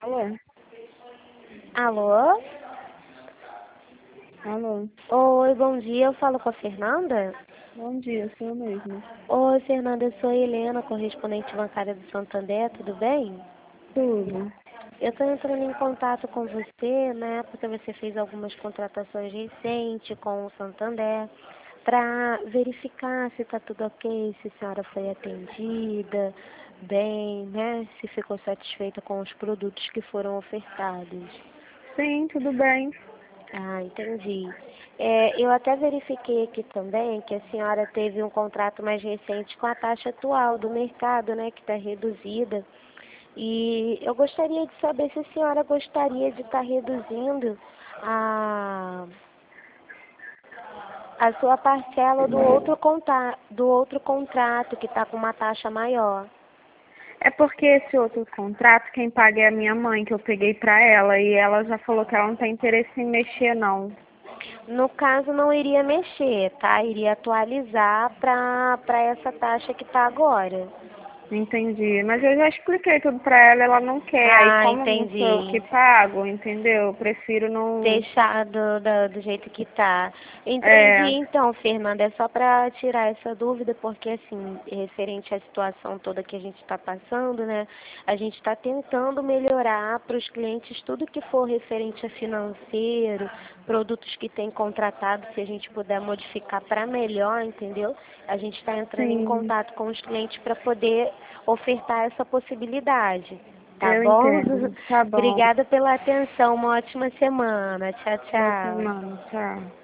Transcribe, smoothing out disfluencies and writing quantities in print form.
Alô? Alô? Alô? Oi, bom dia. Eu falo com a Fernanda? Bom dia, sou eu mesmo. Oi, Fernanda, eu sou a Helena, correspondente bancária do Santander, tudo bem? Tudo. Eu estou entrando em contato com você, né, porque você fez algumas contratações recentes com o Santander, para verificar se está tudo ok, se a senhora foi atendida bem, né, se ficou satisfeita com os produtos que foram ofertados. Sim, tudo bem. Ah, entendi. Eu até verifiquei aqui também que a senhora teve um contrato mais recente com a taxa atual do mercado, né, que está reduzida. E eu gostaria de saber se a senhora gostaria de estar reduzindo a, a sua parcela do outro contrato que está com uma taxa maior. É porque esse outro contrato, quem paga é a minha mãe, que eu peguei pra ela, e ela já falou que ela não tem interesse em mexer, não. No caso, não iria mexer, tá? Iria atualizar para essa taxa que está agora. Entendi. Mas eu já expliquei tudo pra ela, ela não quer. Aí Ah, como não sou eu entendi. que pago, entendeu? Eu prefiro não... Deixar do jeito que tá. Entendi, É, então, Fernanda, é só para tirar essa dúvida, porque, assim, referente à situação toda que a gente está passando, né, a gente está tentando melhorar para os clientes tudo que for referente a financeiro, produtos que tem contratado, se a gente puder modificar para melhor, entendeu? A gente está entrando em sim, contato com os clientes para poder ofertar essa possibilidade. Tá eu bom? entendo. Tá bom. Obrigada pela atenção. Uma ótima semana. Tchau, Boa tchau. semana. Tchau.